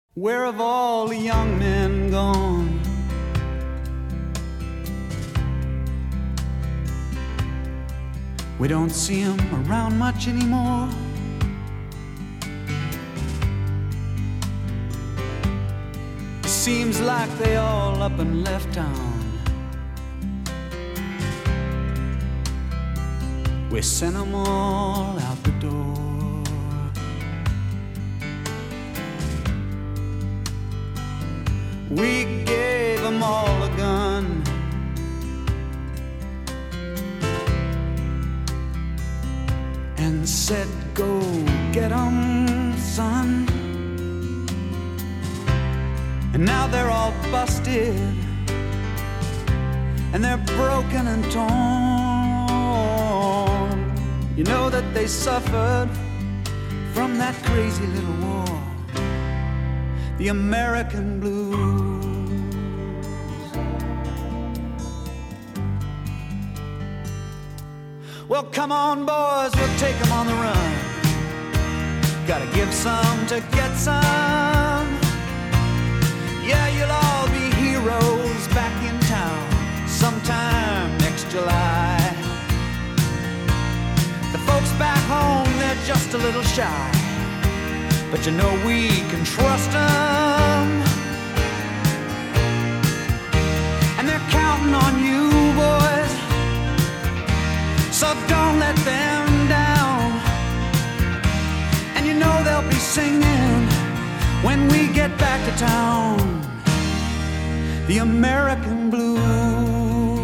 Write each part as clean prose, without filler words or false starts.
Where have all the young men gone? We don't see them around much anymore. It seems like they all up and left town. We sent them all out the door. We gave them all a gun. And said, go get 'em, son. And now they're all busted, and they're broken and torn. You know that they suffered from that crazy little war, the American blues. Well, come on, boys, we'll take them on the run. Gotta give some to get some. Yeah, you'll all be heroes back in town sometime next July. The folks back home, they're just a little shy, but you know we can trust them. And they're counting on you, boys, so don't let them down. And you know they'll be singing when we get back to town, the American blues.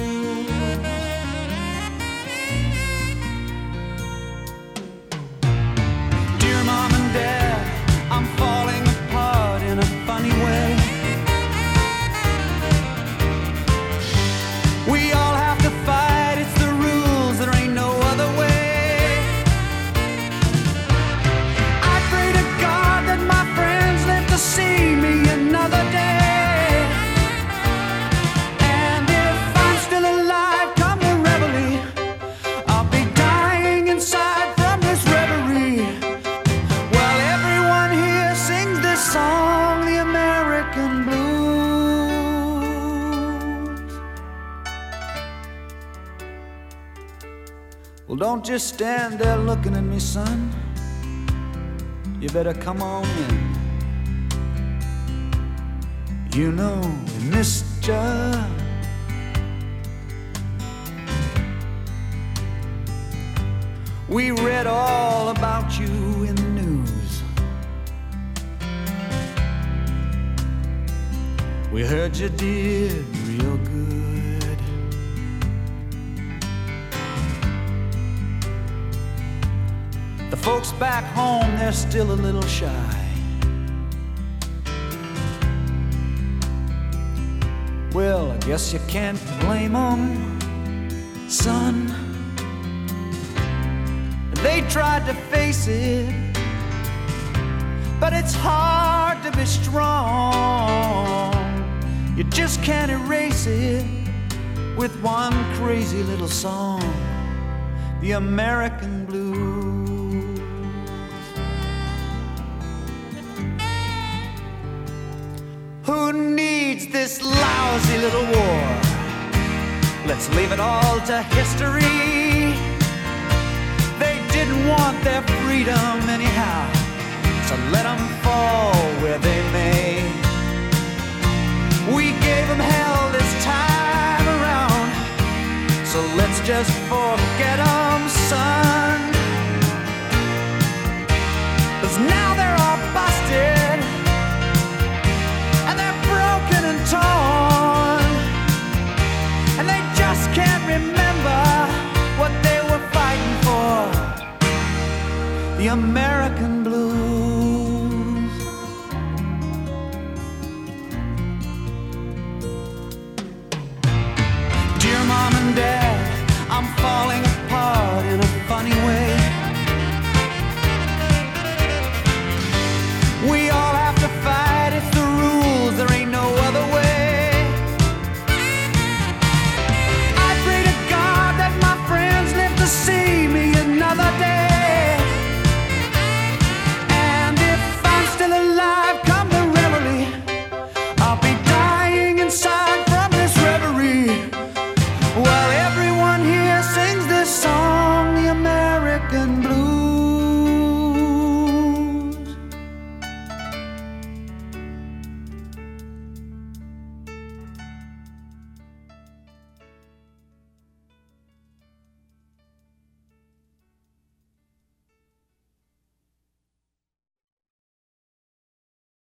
Dear Mom and Dad, I'm falling apart in a funny way. We all have to fight, it's the rules, there ain't no other way. I pray to God that my friends live to see me another day. And if I'm still alive come the reveille, I'll be dying inside from this reverie. While everyone here sings this song, the American blues. Well, don't just stand there looking at me, son. You better come on in. You know we missed ya. We read all about you in the news. We heard you did real good. The folks back home, they're still a little shy. Well, I guess you can't blame them, son. They tried to face it, but it's hard to be strong. You just can't erase it with one crazy little song, the American blues. Who needs this lousy little war? Let's leave it all to history. They didn't want their freedom anyhow, so let them fall